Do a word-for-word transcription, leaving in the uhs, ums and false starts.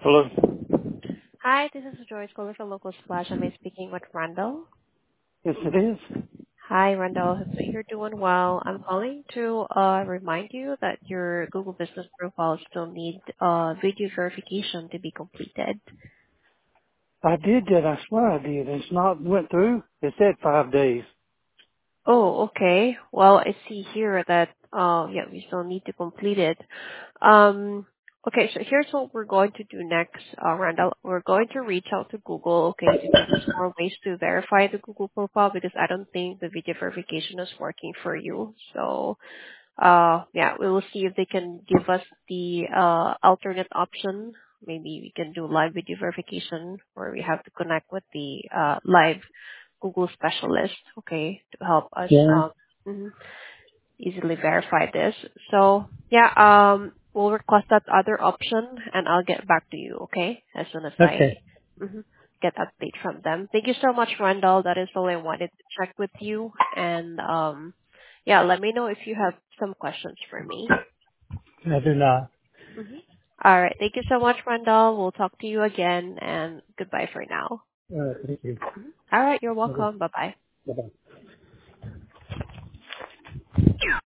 Hello? Hi, this is Joyce calling from Local Splash. Am I speaking with Randall? Yes, it is. Hi, Randall. Hope that you're doing well. I'm calling to uh, remind you that your Google Business profile still needs uh, video verification to be completed. I did that. I swear I did. It's not went through. It said five days. Oh, okay. Well, I see here that, uh, yeah, we still need to complete it. Um, okay, so here's what we're going to do next, uh, Randall. We're going to reach out to Google, okay, to give us more ways to verify the Google profile because I don't think the video verification is working for you. So, uh, yeah, we will see if they can give us the, uh, alternate option. Maybe we can do live video verification where we have to connect with the, uh, live Google specialist, okay, to help us Yeah. um, mhm, easily verify this. So yeah, um, we'll request that other option, and I'll get back to you, okay, as soon as I Okay. mhm, get update from them. Thank you so much, Randall. That is all I wanted to check with you, and um, yeah, let me know if you have some questions for me. I do not. hmm All right, thank you so much, Randall. We'll talk to you again, and goodbye for now. Uh, thank you. Mhm. All right, you're Bye-bye. welcome. Bye bye. Bye-bye.